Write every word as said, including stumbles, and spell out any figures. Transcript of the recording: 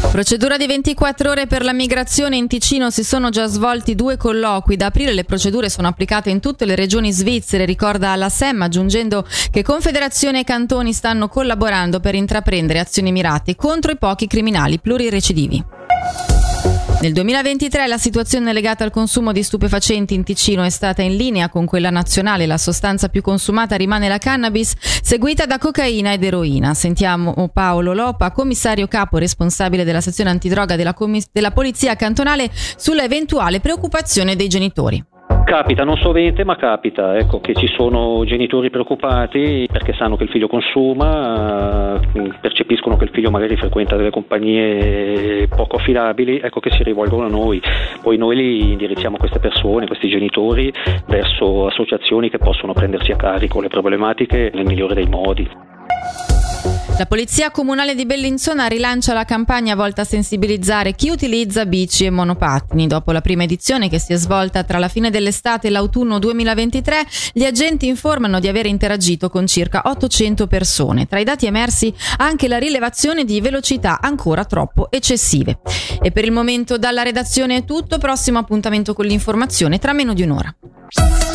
Procedura di ventiquattro ore per la migrazione. In Ticino si sono già svolti due colloqui. Da aprile le procedure sono applicate in tutte le regioni svizzere, ricorda la S E M, aggiungendo che Confederazione e cantoni stanno collaborando per intraprendere azioni mirate contro i pochi criminali plurirecidivi. Nel duemilaventitré la situazione legata al consumo di stupefacenti in Ticino è stata in linea con quella nazionale. La sostanza più consumata rimane la cannabis, seguita da cocaina ed eroina. Sentiamo Paolo Lopa, commissario capo responsabile della sezione antidroga della, commiss- della Polizia Cantonale, sulla eventuale preoccupazione dei genitori. Capita, non sovente, ma capita, ecco, che ci sono genitori preoccupati perché sanno che il figlio consuma, percepiscono che il figlio magari frequenta delle compagnie poco affidabili, ecco che si rivolgono a noi. Poi noi li indirizziamo queste persone, questi genitori, verso associazioni che possono prendersi a carico le problematiche nel migliore dei modi. La Polizia Comunale di Bellinzona rilancia la campagna volta a sensibilizzare chi utilizza bici e monopattini. Dopo la prima edizione, che si è svolta tra la fine dell'estate e l'autunno duemilaventitré, gli agenti informano di aver interagito con circa ottocento persone. Tra i dati emersi anche la rilevazione di velocità ancora troppo eccessive. E per il momento dalla redazione è tutto. Prossimo appuntamento con l'informazione tra meno di un'ora.